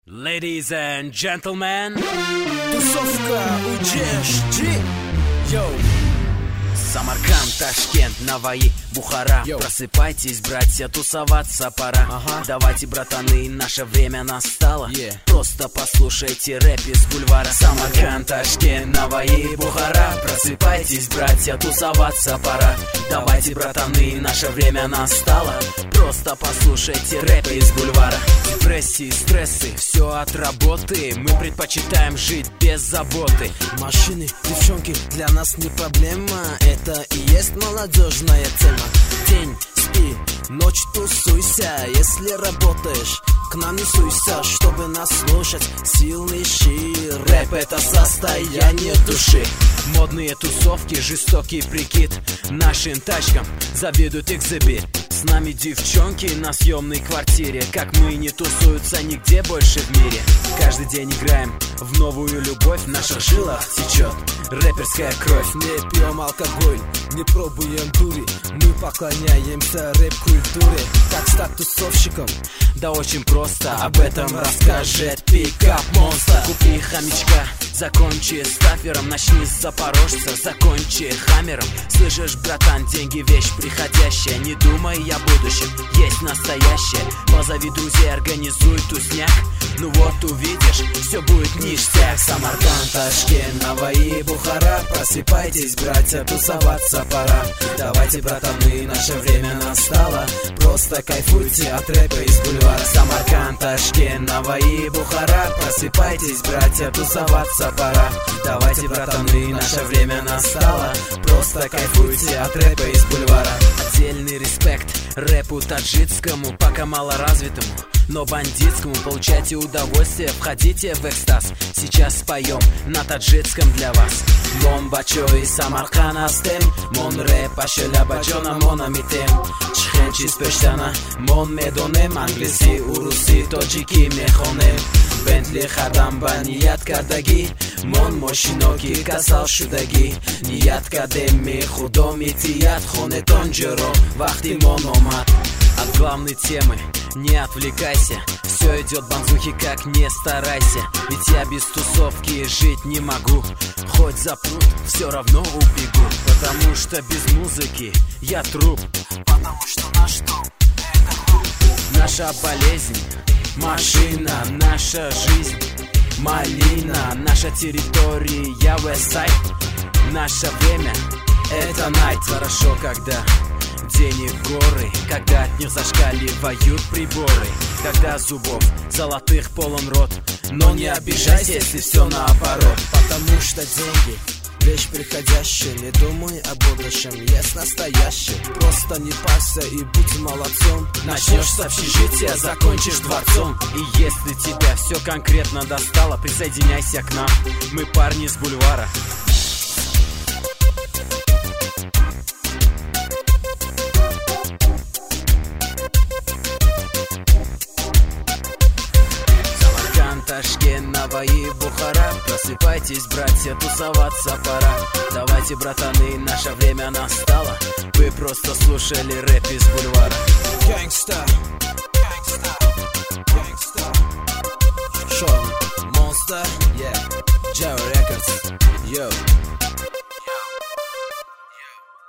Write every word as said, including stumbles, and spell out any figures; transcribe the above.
Ladies and gentlemen, тусовка у джи эс джи. Йоу. Самарканд, Ташкент, Наваи, Бухара. Йоу. Просыпайтесь, братья, тусоваться пора. Ага. Давайте, братаны, наше время настало. Yeah. Просто послушайте рэп из бульвара. Самарканд, Ташкент, Наваи, Бухара. Просыпайтесь, братья, тусоваться пора. Давайте, братаны, наше время настало. Просто послушайте рэп из бульвара. Депрессии, стрессы, все от работы. Мы предпочитаем жить без заботы. Машины, девчонки, для нас не проблема. Это и есть молодежная тема. День спи, ночь тусуйся. Если работаешь, к нам не суйся, чтобы нас слушать. Сильный щит. Рэп — это состояние души. Модные тусовки, жестокий прикид. Нашим тачкам завидуют экзибит. С нами девчонки на съемной квартире. Как мы не тусуются нигде больше в мире. Каждый день играем в новую любовь. В наших жилах течет рэперская кровь. Не пьем алкоголь, не пробуем дури. Мы поклоняемся рэп-культуре. Как стать тусовщиком? Да очень просто, об этом расскажет Пикап Монстр. Купи хомячка, закончи стафером. Начни с запорожца, закончи хаммером. Слышишь, братан, деньги вещь приходящая. Не думай о будущем, есть настоящее. Позови друзей, организуй тусняк. Ну вот увидишь, все будет ништяк. Самарканд, Ташкент, Наваи, Бухара. Просыпайтесь, братья, тусоваться пора. Давайте, братаны, наше время настало. Просто кайфуйте от рэпа из бульвара. Самарканд, Ташкент, Наваи, Бухара. Просыпайтесь, братья, тусоваться пора. Давайте, братаны, наше время настало. Просто кайфуйте от рэпа из бульвара. Отдельный респект рэпу таджикскому, пока малоразвитому, но бандитскому. Получайте удовольствие, входите в экстаз. Сейчас споем на таджикском для вас. Мон бачой Самарканд астем, мон рэп ашеля бачона мона митем. Чхенчи спештана, мон медонем. Англиси, уруси, тоджики мехонем. Бентли хадам ба ният кардаги, мон мошиноки касал шудаги. Ният кадеми худоми тият хоне тонджеро вахти мон омад. От главной темы не отвлекайся. Все идет бамзухи, как не старайся. Ведь я без тусовки жить не могу. Хоть запрут, все равно убегу. Потому что без музыки я труп. Потому что наш дом — это клуб. Наша болезнь — машина. Наша жизнь — малина. Наша территория — Вестсайд. Наше время — это найт. Хорошо, когда денег горы, когда от них зашкаливают приборы, когда зубов золотых полон рот. Но не обижайся, если все наоборот. Потому что деньги — вещь приходящая. Не думай о будущем, есть настоящее. Просто не парься и будь молодцом. Начнешь с общежития, закончишь дворцом. И если тебя все конкретно достало, присоединяйся к нам. Мы парни с бульвара. Ташкент, Наваи, Бухара. Просыпайтесь, братья, тусоваться пора. Давайте, братаны, наше время настало. Вы просто слушали рэп из бульвара. Gangsta, gangsta, gangsta. Show, Monster, yeah, Joe Records, yo.